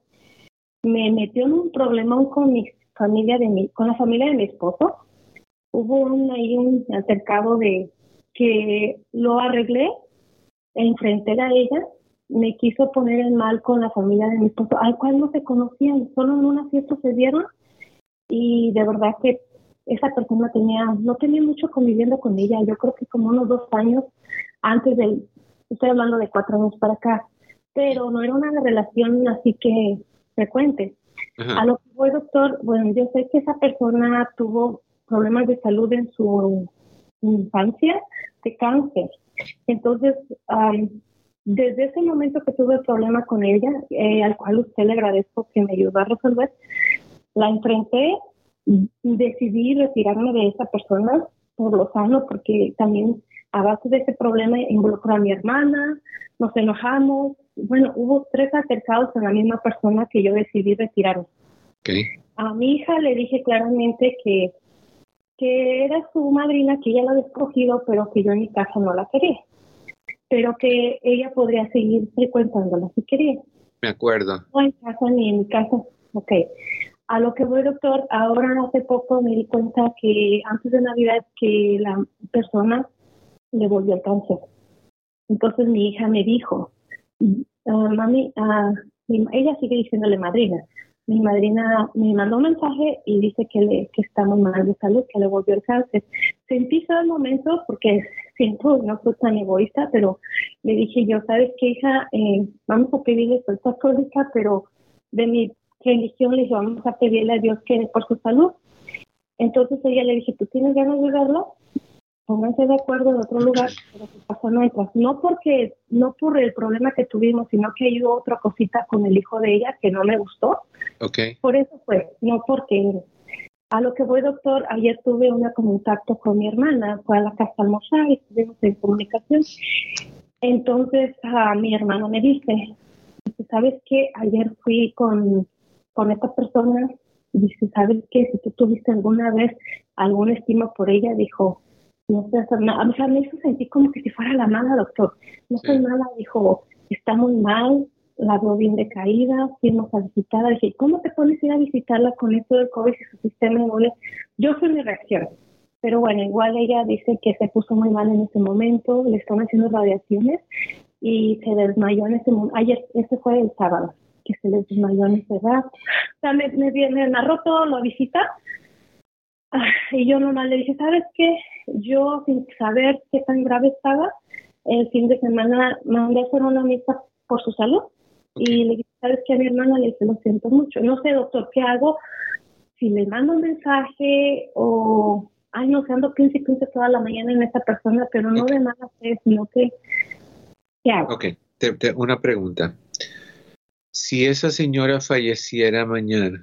Me metió en un problema con mi familia de mi, con la familia de mi esposo. Hubo un, ahí un altercado de que lo arreglé, enfrenté a ella, me quiso poner en mal con la familia de mi esposo, al cual no se conocían, solo en una fiesta se vieron, y de verdad que esa persona tenía, no tenía mucho conviviendo con ella, yo creo que como unos dos años antes del, estoy hablando de cuatro años para acá, pero no era una relación así que frecuente. Ajá. A lo que voy, doctor, bueno, yo sé que esa persona tuvo problemas de salud en su infancia, de cáncer. Entonces, um, desde ese momento que tuve el problema con ella, eh, al cual usted le agradezco que me ayudó a resolver, la enfrenté, decidí retirarme de esa persona por lo sano, porque también a base de ese problema involucró a mi hermana, nos enojamos, bueno, hubo tres altercados en la misma persona que yo decidí retirarme. Okay. A mi hija le dije claramente que, que era su madrina, que ella la había escogido, pero que yo en mi casa no la quería, pero que ella podría seguir frecuentándola si quería. Me acuerdo. No en casa ni en mi casa. Ok. A lo que voy, doctor, ahora hace poco me di cuenta que antes de Navidad que la persona le volvió el cáncer. Entonces mi hija me dijo, uh, mami, uh, mi, ella sigue diciéndole madrina. Mi madrina me mandó un mensaje y dice que, le, que está muy mal de salud, que le volvió el cáncer. Sentí todo el momento, porque siento, no soy tan egoísta, pero le dije yo, ¿sabes qué, hija? Eh, vamos a pedirle, soy católica, pero de mi religión le dije, vamos a pedirle a Dios que por su salud. Entonces ella le dije, ¿tú tienes ganas de verlo? Pónganse de acuerdo en otro lugar, pero que pasa no entras. No porque, no por el problema que tuvimos, sino que hay otra cosita con el hijo de ella que no me gustó. Okay. Por eso fue, no porque. A lo que voy, doctor, ayer tuve un contacto con mi hermana, fue a la casa a almorzar y estuvimos en comunicación. Entonces a mi hermana me dice, ¿sabes qué? Ayer fui con, con esta persona, y dice, ¿sabes qué? Si tú tuviste alguna vez alguna estima por ella, dijo, no sé hacer nada. O sea, me hizo sentir como que si fuera la mala, doctor. No soy Sí. mala, dijo, está muy mal, la veo bien decaída, fuimos a visitarla. Dije, ¿cómo te pones a ir a visitarla con esto del COVID si su sistema inmune? Yo fui mi reacción. Pero bueno, igual ella dice que se puso muy mal en ese momento, le están haciendo radiaciones y se desmayó en ese momento. Ayer, ese fue el sábado, que se les desmayó en ese rato. O sea, me, me, me narró todo la visita. Ah, y yo nomás le dije, ¿sabes qué? Yo, sin saber qué tan grave estaba, el fin de semana mandé a hacer una misa por su salud. Okay. Y le dije, ¿sabes qué? A mi hermana le dije, lo siento mucho. No sé, doctor, ¿qué hago? Si le mando un mensaje o... Ay, no sé, ando quince y quince toda la mañana en esta persona, pero no okay. de nada sé, sino que... ¿Qué hago? Ok, te, te, una pregunta. Si esa señora falleciera mañana,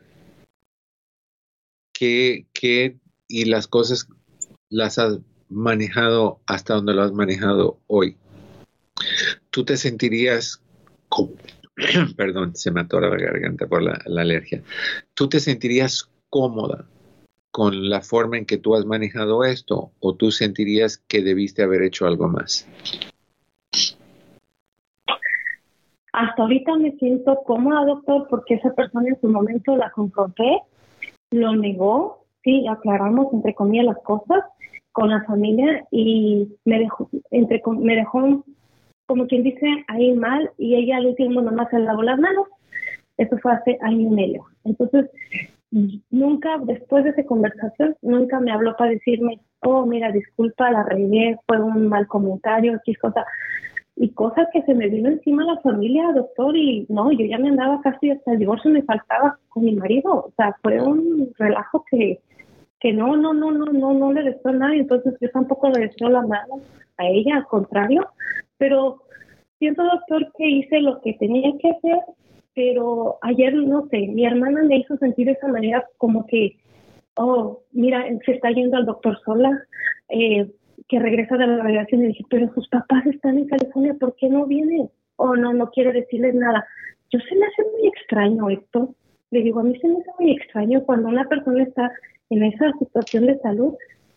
¿qué, qué y las cosas las has manejado hasta donde lo has manejado hoy? ¿Tú te sentirías... Como, perdón, se me atora la garganta por la, la alergia. ¿Tú te sentirías cómoda con la forma en que tú has manejado esto, o tú sentirías que debiste haber hecho algo más? Hasta ahorita me siento cómoda, doctor, porque esa persona en su momento la confronté, lo negó, sí, aclaramos entre comillas las cosas con la familia y me dejó, entre, me dejó, como quien dice, ahí mal, y ella al último nomás se lavó las manos. Eso fue hace año y medio. Entonces, nunca, después de esa conversación, nunca me habló para decirme, oh, mira, disculpa, la regué, fue un mal comentario, X cosa. Y cosas que se me vino encima a la familia, doctor, y no, yo ya me andaba casi hasta el divorcio, me faltaba con mi marido. O sea, fue un relajo que, que no, no, no, no, no, no le deseo a nadie. Entonces, yo tampoco le deseo la mano a ella, al contrario. Pero siento, doctor, que hice lo que tenía que hacer. Pero ayer, no sé, mi hermana me hizo sentir de esa manera como que, oh, mira, se está yendo al doctor sola, eh, que regresa de la radiación. Y dije, pero sus papás están en California, ¿por qué no vienen? Oh, no, no quiero decirles nada. Yo se me hace muy extraño esto. Le digo, a mí se me hace muy extraño cuando una persona está en esa situación de salud.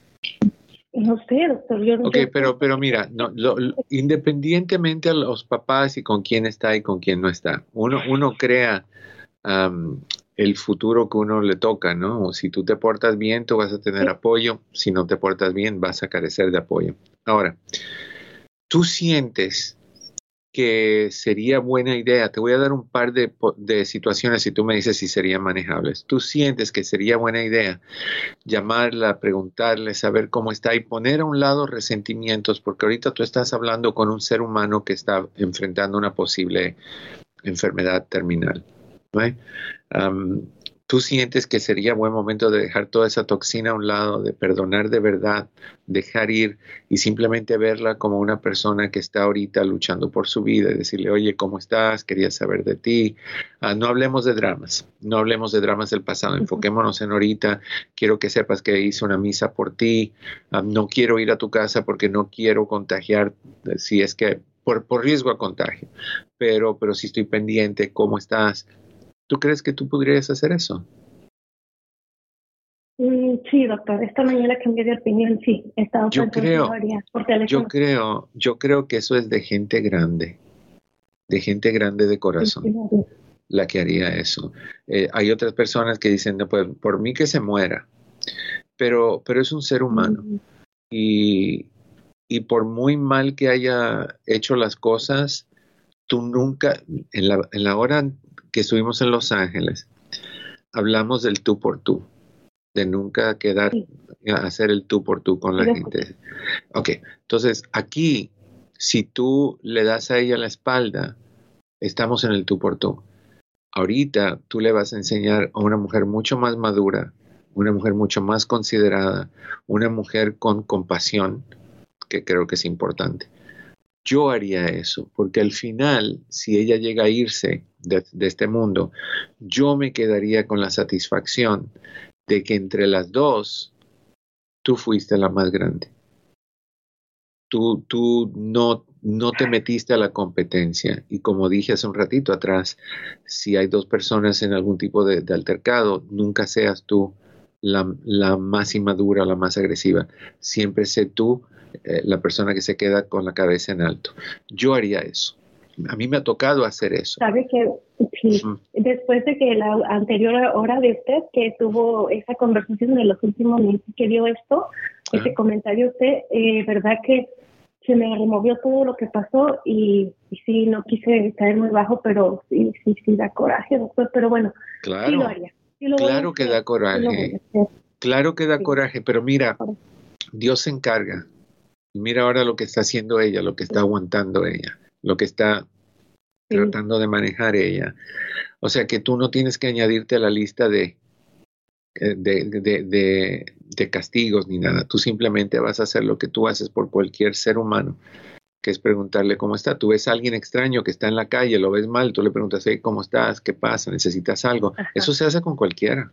No sé, doctor. Yo, ok, yo, pero, pero mira, no, lo, lo, independientemente a los papás y con quién está y con quién no está, uno, uno crea um, el futuro que uno le toca, ¿no? Si tú te portas bien, tú vas a tener sí. apoyo. Si no te portas bien, vas a carecer de apoyo. Ahora, tú sientes que sería buena idea, te voy a dar un par de, de situaciones y tú me dices si serían manejables. Tú sientes que sería buena idea llamarla, preguntarle, saber cómo está y poner a un lado resentimientos, porque ahorita tú estás hablando con un ser humano que está enfrentando una posible enfermedad terminal, ¿no? Um, tú sientes que sería buen momento de dejar toda esa toxina a un lado, de perdonar de verdad, dejar ir y simplemente verla como una persona que está ahorita luchando por su vida y decirle, oye, ¿cómo estás? Quería saber de ti. Uh, no hablemos de dramas, no hablemos de dramas del pasado, enfoquémonos en ahorita. Quiero que sepas que hice una misa por ti. Uh, no quiero ir a tu casa porque no quiero contagiar, si es que por, por riesgo a contagio, pero, pero sí estoy pendiente, ¿cómo estás? ¿Tú crees que tú podrías hacer eso? Sí, doctor. Esta mañana cambié de opinión, sí. He estado yo creo, yo creo, yo creo que eso es de gente grande, de gente grande de corazón, sí, sí, sí. la que haría eso. Eh, hay otras personas que dicen, no, pues, por mí que se muera, pero, pero es un ser humano. Mm. Y, y por muy mal que haya hecho las cosas, tú nunca, en la, en la hora que estuvimos en Los Ángeles, hablamos del tú por tú, de nunca quedar, sí. hacer el tú por tú con la sí. gente. Ok, entonces aquí, si tú le das a ella la espalda, estamos en el tú por tú. Ahorita tú le vas a enseñar a una mujer mucho más madura, una mujer mucho más considerada, una mujer con compasión, que creo que es importante. Yo haría eso, porque al final, si ella llega a irse de, de este mundo, yo me quedaría con la satisfacción de que entre las dos, tú fuiste la más grande. Tú, tú no, no te metiste a la competencia. Y como dije hace un ratito atrás, si hay dos personas en algún tipo de, de altercado, nunca seas tú la, la más inmadura, la más agresiva. Siempre sé tú eh, la persona que se queda con la cabeza en alto. Yo haría eso. A mí me ha tocado hacer eso. Sabe que sí, uh-huh. Después de que la anterior hora de usted, que tuvo esa conversación de los últimos minutos que dio esto, uh-huh. ese comentario usted, eh, verdad que se me removió todo lo que pasó y, y sí, no quise caer muy bajo, pero sí, sí, sí da coraje después, pero bueno, claro, sí lo haría. Sí lo claro que da coraje, sí claro que da sí. coraje, pero mira, Dios se encarga. Y mira ahora lo que está haciendo ella, lo que está aguantando ella, lo que está sí. tratando de manejar ella. O sea que tú no tienes que añadirte a la lista de, de, de, de, de, de castigos ni nada. Tú simplemente vas a hacer lo que tú haces por cualquier ser humano, que es preguntarle cómo está. Tú ves a alguien extraño que está en la calle, lo ves mal, tú le preguntas, hey, ¿cómo estás? ¿Qué pasa? ¿Necesitas algo? Ajá. Eso se hace con cualquiera.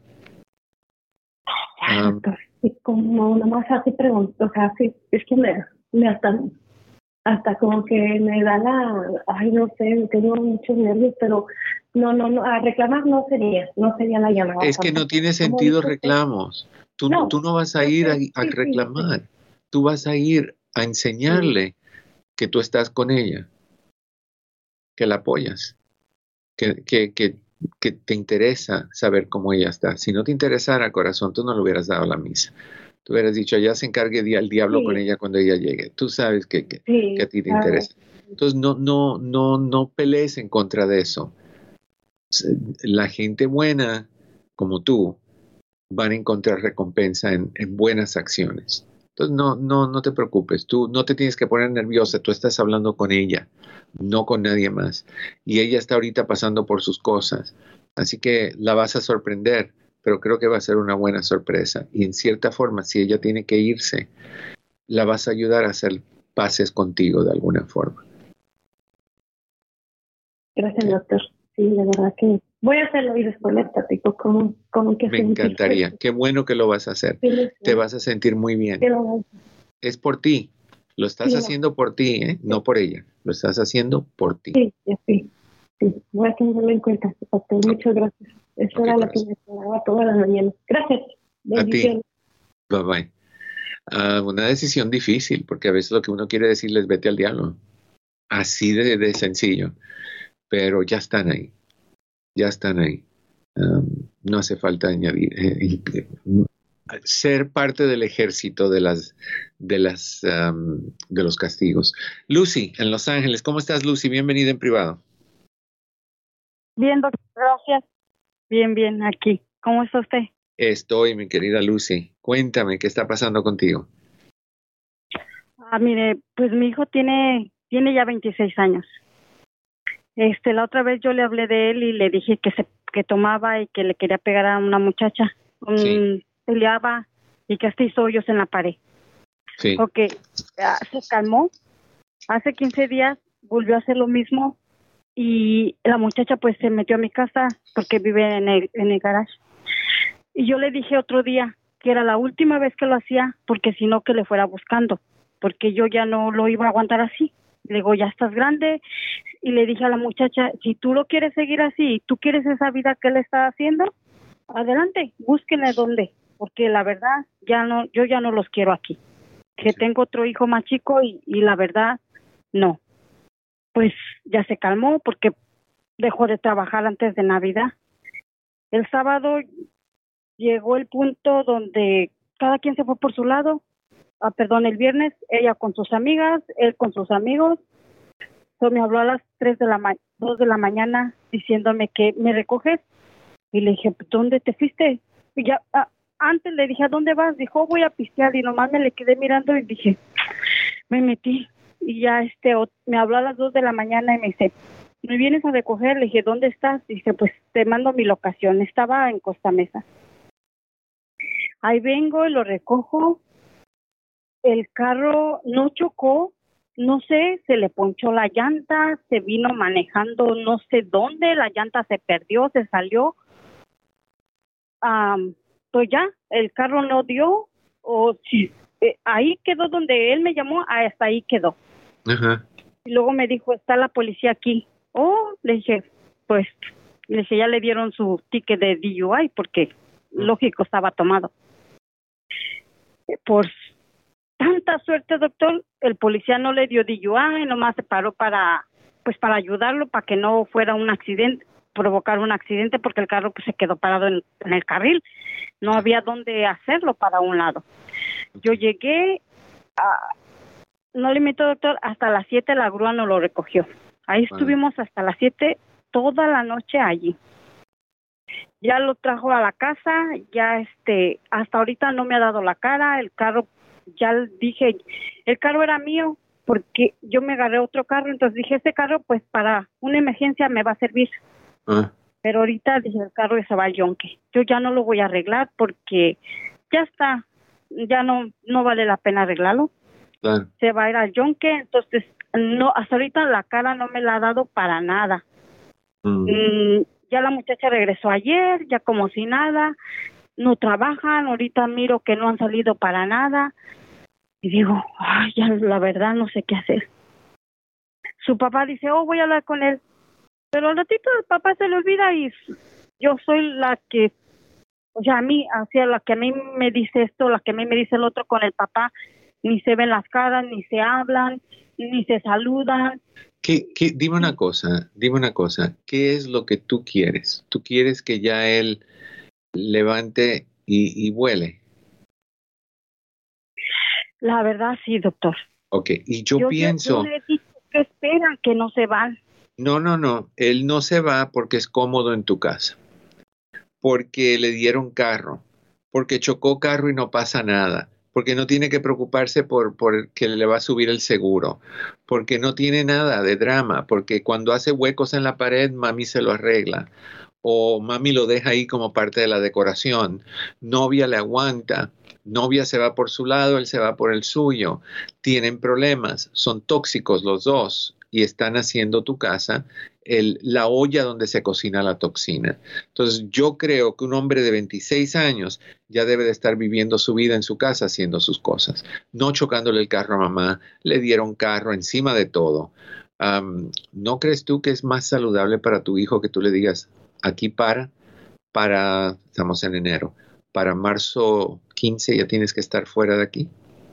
Um, y como nomás así pregunto, o sea, sí, es que me, me hasta, hasta como que me da la, ay, no sé, tengo muchos nervios, pero no, no, no, a reclamar no sería, no sería la llamada. Es que no tiene sentido reclamos. Tú no, tú no vas a ir a, a reclamar, tú vas a ir a enseñarle que tú estás con ella, que la apoyas, que, que, que, que te interesa saber cómo ella está. Si no te interesara, corazón, tú no le hubieras dado la misa. Tú hubieras dicho, allá se encargue el diablo sí. con ella cuando ella llegue. Tú sabes que, que, sí, que a ti te claro. interesa. Entonces, no, no, no, no pelees en contra de eso. La gente buena, como tú, van a encontrar recompensa en, en buenas acciones. Entonces, no, no, no te preocupes. Tú no te tienes que poner nerviosa. Tú estás hablando con ella, no con nadie más. Y ella está ahorita pasando por sus cosas. Así que la vas a sorprender, pero creo que va a ser una buena sorpresa. Y en cierta forma, si ella tiene que irse, la vas a ayudar a hacer paces contigo de alguna forma. Gracias, doctor. Sí, de verdad que voy a hacerlo y después les platico cómo, cómo que me encantaría. Qué bueno que lo vas a hacer. Sí, sí. Te vas a sentir muy bien. Sí, es por ti. Lo estás sí, haciendo por ti, ¿eh? No por ella. Lo estás haciendo por ti. Sí, sí. sí. Voy a tenerlo en cuenta, doctor. Muchas gracias. Eso okay, era lo que me esperaba todas las mañanas. Gracias. Bendiciones. A ti. Bye bye. Uh, una decisión difícil, porque a veces lo que uno quiere decirles, vete al diablo. Así de, de sencillo. Pero ya están ahí. Ya están ahí. Um, no hace falta añadir. Eh, eh, ser parte del ejército de las de las um, de los castigos. Lucy, en Los Ángeles. ¿Cómo estás, Lucy? Bienvenida en privado. Bien, doctor. Gracias. Bien, bien, aquí. ¿Cómo está usted? Estoy, mi querida Lucy. Cuéntame, ¿qué está pasando contigo? Ah, mire, pues mi hijo tiene tiene ya veintiséis años. Este, la otra vez yo le hablé de él y le dije que se que tomaba y que le quería pegar a una muchacha. Un, sí. Peleaba y que hasta hizo hoyos en la pared. Sí. Ok, uh, se calmó. Hace quince días volvió a hacer lo mismo y la muchacha pues se metió a mi casa porque vive en el, en el garage. Y yo le dije otro día que era la última vez que lo hacía porque si no que le fuera buscando, porque yo ya no lo iba a aguantar así. Le digo, ya estás grande. Y le dije a la muchacha, si tú lo quieres seguir así y tú quieres esa vida que él está haciendo, adelante, búsquenle dónde, porque la verdad ya no, yo ya no los quiero aquí. Que tengo otro hijo más chico y, y la verdad, no. Pues ya se calmó porque dejó de trabajar antes de Navidad. El sábado llegó el punto donde cada quien se fue por su lado. Ah, perdón, el viernes ella con sus amigas, él con sus amigos. So, me habló a las tres de la ma- dos de la mañana diciéndome que me recoges y le dije, ¿dónde te fuiste? Y ya ah, antes le dije, ¿a dónde vas? Dijo, oh, voy a pistear y nomás me le quedé mirando y dije, me metí y ya este me habló a las dos de la mañana y me dice, ¿me vienes a recoger? Le dije, ¿dónde estás? Dice, pues te mando mi locación. Estaba en Costa Mesa. Ahí vengo y lo recojo. El carro no chocó, no sé, se le ponchó la llanta, se vino manejando no sé dónde, la llanta se perdió, se salió. Um, pues ya, el carro no dio, o si eh, ahí quedó donde él me llamó, hasta ahí quedó. Uh-huh. Y luego me dijo, está la policía aquí. Oh, le dije, pues, le dije, ya le dieron su ticket de D U I porque, lógico, estaba tomado. Por tanta suerte, doctor, el policía no le dio D U I, nomás se paró para, pues, para ayudarlo, para que no fuera un accidente, provocar un accidente, porque el carro pues, se quedó parado en, en el carril. No había dónde hacerlo para un lado. Yo llegué, a, no le miento, doctor, hasta las siete la grúa no lo recogió. Ahí estuvimos hasta las siete, toda la noche allí. Ya lo trajo a la casa, ya este, hasta ahorita no me ha dado la cara, el carro, ya dije, el carro era mío, porque yo me agarré otro carro, entonces dije, este carro pues para una emergencia me va a servir. Ah. Pero ahorita dije, el carro se va al yonque. Yo ya no lo voy a arreglar porque ya está, ya no, no vale la pena arreglarlo. Claro. Se va a ir al yonque, entonces no, hasta ahorita la cara no me la ha dado para nada. Mm. Mm, ya la muchacha regresó ayer, ya como si nada, no trabajan, ahorita miro que no han salido para nada. Y digo, ay, ya la verdad no sé qué hacer. Su papá dice, oh, voy a hablar con él. Pero al ratito el papá se le olvida y yo soy la que, o sea, a mí, hacia la que a mí me dice esto, la que a mí me dice el otro con el papá, ni se ven las caras, ni se hablan, ni se saludan. ¿Qué, qué, dime una cosa, dime una cosa, ¿qué es lo que tú quieres? ¿Tú quieres que ya él levante y, y vuele? La verdad sí, doctor. Ok, y yo, yo Yo, pienso... yo le he dicho que esperan, que no se van. No, no, no, él no se va porque es cómodo en tu casa, porque le dieron carro, porque chocó carro y no pasa nada, porque no tiene que preocuparse por, por que le va a subir el seguro, porque no tiene nada de drama, porque cuando hace huecos en la pared, mami se lo arregla, o mami lo deja ahí como parte de la decoración, novia le aguanta, novia se va por su lado, él se va por el suyo, tienen problemas, son tóxicos los dos, y están haciendo tu casa el, la olla donde se cocina la toxina. Entonces yo creo que un hombre de veintiséis años ya debe de estar viviendo su vida en su casa haciendo sus cosas, no chocándole el carro a mamá, le dieron carro encima de todo. Um, ¿No crees tú que es más saludable para tu hijo que tú le digas, aquí para, para, estamos en enero, para marzo quince ya tienes que estar fuera de aquí?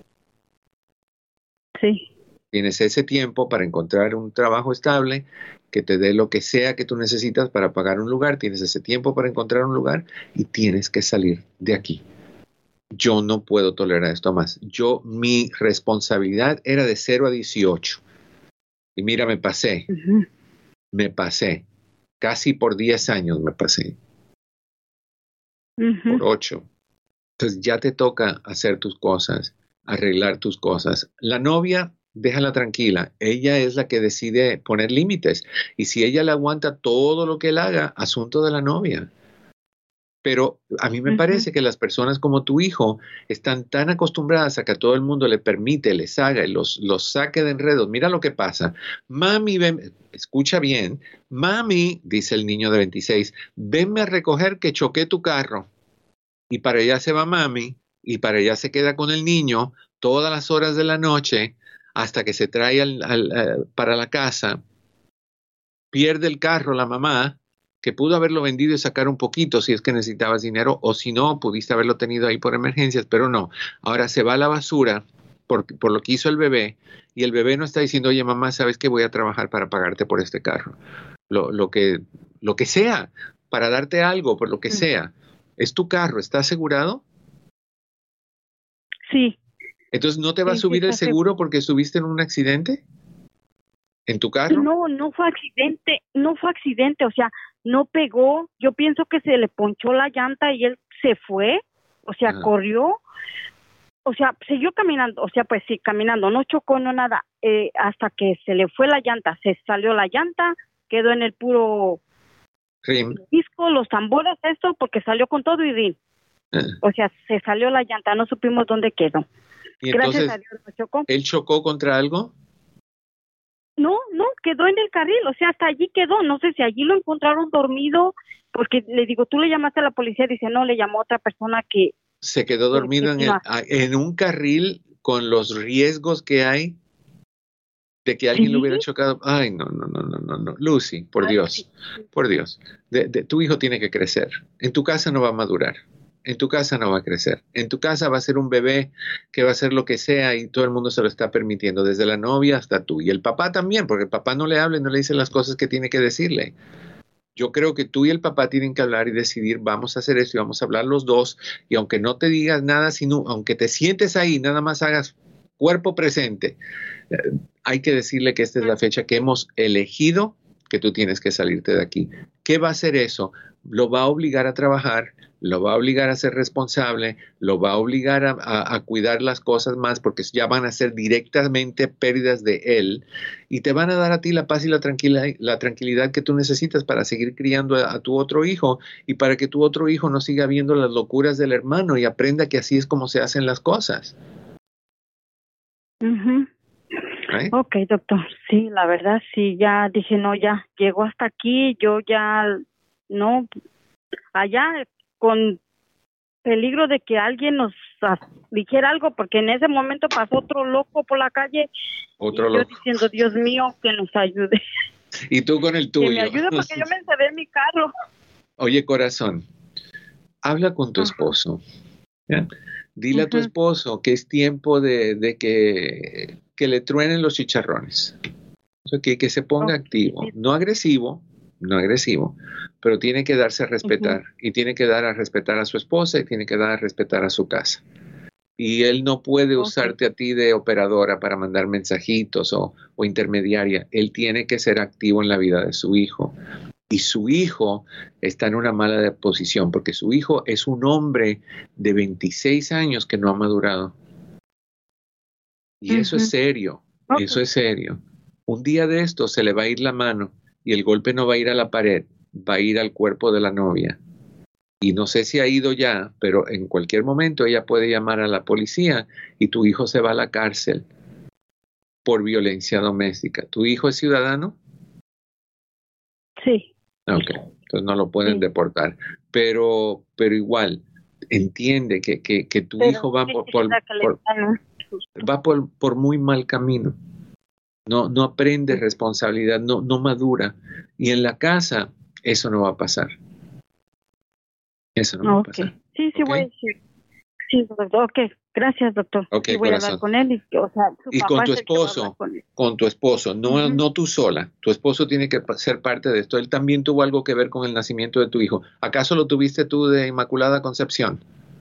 Sí. Tienes ese tiempo para encontrar un trabajo estable que te dé lo que sea que tú necesitas para pagar un lugar. Tienes ese tiempo para encontrar un lugar y tienes que salir de aquí. Yo no puedo tolerar esto más. Yo, mi responsabilidad era de cero a dieciocho. Y mira, me pasé. Uh-huh. Me pasé. Casi por diez años me pasé. Uh-huh. Por ocho. Entonces ya te toca hacer tus cosas, arreglar tus cosas. La novia... déjala tranquila, ella es la que decide poner límites y si ella le aguanta todo lo que él haga, asunto de la novia. Pero a mí me uh-huh. parece que las personas como tu hijo están tan acostumbradas a que a todo el mundo le permite, les haga y los, los saque de enredos. Mira lo que pasa. Mami, ven, escucha bien, mami, dice el niño de veintiséis, venme a recoger que choqué tu carro. Y para allá se va mami y para allá se queda con el niño todas las horas de la noche hasta que se trae al, al, al, para la casa, pierde el carro la mamá, que pudo haberlo vendido y sacar un poquito si es que necesitabas dinero, o si no, pudiste haberlo tenido ahí por emergencias, pero no. Ahora se va a la basura por, por lo que hizo el bebé, y el bebé no está diciendo, oye mamá, ¿sabes que voy a trabajar para pagarte por este carro? Lo, lo, que, lo que sea, para darte algo, por lo que sea. Es tu carro, ¿está asegurado? Sí. Entonces, ¿no te va sí, a subir sí, el seguro porque estuviste en un accidente? ¿En tu carro? No, no fue accidente, no fue accidente, o sea, no pegó. Yo pienso que se le ponchó la llanta y él se fue, o sea, ah. corrió, o sea, siguió caminando, o sea, pues sí, caminando, no chocó, no nada, eh, hasta que se le fue la llanta, se salió la llanta, quedó en el puro rim. disco, los tambores, esto, porque salió con todo y rim. Ah. O sea, se salió la llanta, no supimos dónde quedó. ¿Y Gracias entonces, a Dios no chocó. ¿Él chocó contra algo? No, no, quedó en el carril, o sea, hasta allí quedó, no sé si allí lo encontraron dormido, porque le digo, tú le llamaste a la policía, dice, no, le llamó a otra persona que... ¿Se quedó dormido que, que en, el, en un carril con los riesgos que hay? de que alguien ¿Sí? lo hubiera chocado. Ay, no, no, no, no, no, no. Lucy, por Dios, sí. por Dios. De, de, tu hijo tiene que crecer. En tu casa no va a madurar. En tu casa no va a crecer. En tu casa va a ser un bebé que va a hacer lo que sea y todo el mundo se lo está permitiendo, desde la novia hasta tú. Y el papá también, porque el papá no le habla y no le dice las cosas que tiene que decirle. Yo creo que tú y el papá tienen que hablar y decidir, vamos a hacer esto y vamos a hablar los dos. Y aunque no te digas nada, sino aunque te sientes ahí, nada más hagas cuerpo presente, eh, hay que decirle que esta es la fecha que hemos elegido, que tú tienes que salirte de aquí. ¿Qué va a hacer eso? Lo va a obligar a trabajar, lo va a obligar a ser responsable, lo va a obligar a, a, a cuidar las cosas más porque ya van a ser directamente pérdidas de él y te van a dar a ti la paz y la, tranquila, la tranquilidad que tú necesitas para seguir criando a, a tu otro hijo y para que tu otro hijo no siga viendo las locuras del hermano y aprenda que así es como se hacen las cosas. Uh-huh. ¿Right? Ok, doctor. Sí, la verdad, sí, ya dije, no, ya llegó hasta aquí, yo ya, no, allá con peligro de que alguien nos dijera algo, porque en ese momento pasó otro loco por la calle. Otro y yo loco. Diciendo, Dios mío, que nos ayude. Y tú con el tuyo. Que me ayude porque yo me encerré en mi carro. Oye, corazón, habla con tu uh-huh. esposo. ¿Ya? Dile uh-huh. a tu esposo que es tiempo de, de que, que le truenen los chicharrones. O sea, que, que se ponga okay. activo, no agresivo, no agresivo, pero tiene que darse a respetar uh-huh. y tiene que dar a respetar a su esposa y tiene que dar a respetar a su casa. Y él no puede okay. usarte a ti de operadora para mandar mensajitos o, o intermediaria. Él tiene que ser activo en la vida de su hijo. Y su hijo está en una mala posición porque su hijo es un hombre de veintiséis años que no ha madurado. Y uh-huh. eso es serio, okay. eso es serio. Un día de esto se le va a ir la mano y el golpe no va a ir a la pared, va a ir al cuerpo de la novia. Y no sé si ha ido ya, pero en cualquier momento ella puede llamar a la policía y tu hijo se va a la cárcel por violencia doméstica. ¿Tu hijo es ciudadano? Sí. Ok, entonces no lo pueden sí. deportar. Pero, pero igual, entiende que, que, que tu pero hijo va por, por, por, va por, por muy mal camino. No, no aprende responsabilidad, no, no madura. Y en la casa, eso no va a pasar. Eso no okay. va a pasar. Sí, sí, okay. voy a decir. Sí, doctor, ok. Gracias, doctor. Okay, y voy corazón. a hablar con él. Y, o sea, su y papá con tu es el que va a esposo, hablar con él. con tu esposo, no, uh-huh. no tú sola. Tu esposo tiene que ser parte de esto. Él también tuvo algo que ver con el nacimiento de tu hijo. ¿Acaso lo tuviste tú de Inmaculada Concepción?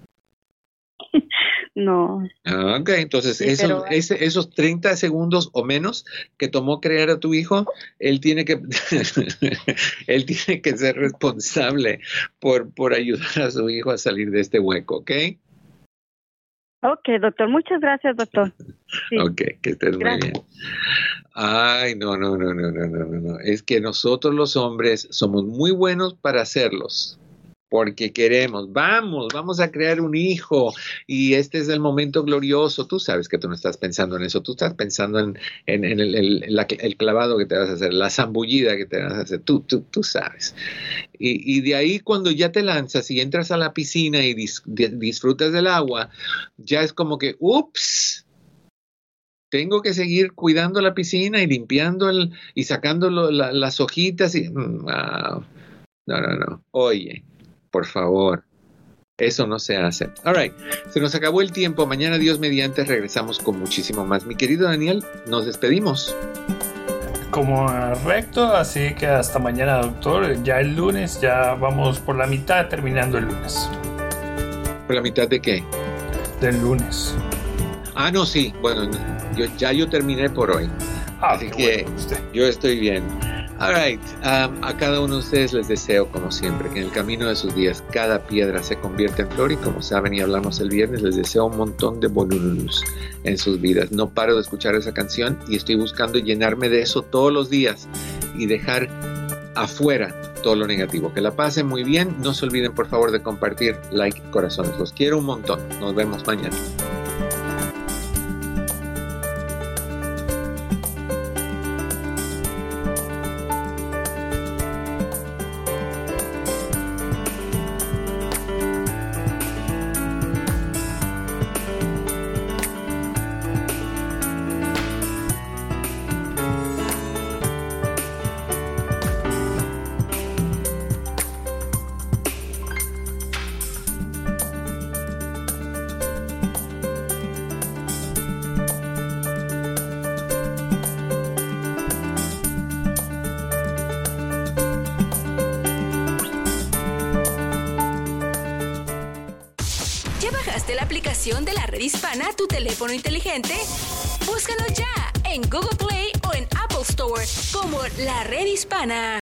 No. Ok, entonces sí, esos, pero... ese, esos treinta segundos o menos que tomó crear a tu hijo, él tiene que él tiene que ser responsable por, por ayudar a su hijo a salir de este hueco, ¿ok? Ok, doctor, muchas gracias, doctor. Sí. Ok, que estés gracias. Muy bien. Ay, no, no, no, no, no, no, no, es que nosotros los hombres somos muy buenos para hacerlos. Porque queremos, vamos, vamos a crear un hijo y este es el momento glorioso. Tú sabes que tú no estás pensando en eso, tú estás pensando en, en, en el, el, la, el clavado que te vas a hacer, la zambullida que te vas a hacer, tú, tú, tú sabes. Y, y de ahí cuando ya te lanzas y entras a la piscina y dis, disfrutas del agua, ya es como que, ups, tengo que seguir cuidando la piscina y limpiando el, y sacando lo, la, las hojitas. Y, wow. No, no, no, oye. Por favor, eso no se hace. All right, se nos acabó el tiempo. Mañana, Dios mediante, regresamos con muchísimo más. Mi querido Daniel, nos despedimos. Como recto, así que hasta mañana, doctor. Ya el lunes, ya vamos por la mitad, terminando el lunes. ¿Por la mitad de qué? Del lunes. Ah, no, sí. Bueno, yo, ya yo terminé por hoy. Ah, así que bueno, yo estoy bien. All right, um, a cada uno de ustedes les deseo, como siempre, que en el camino de sus días cada piedra se convierta en flor y como saben y hablamos el viernes, les deseo un montón de bonus en sus vidas. No paro de escuchar esa canción y estoy buscando llenarme de eso todos los días y dejar afuera todo lo negativo. Que la pasen muy bien. No se olviden, por favor, de compartir, like, corazones. Los quiero un montón. Nos vemos mañana. bajaste la aplicación de la Red Hispana a tu teléfono inteligente? Búscanos ya en Google Play o en Apple Store como La Red Hispana.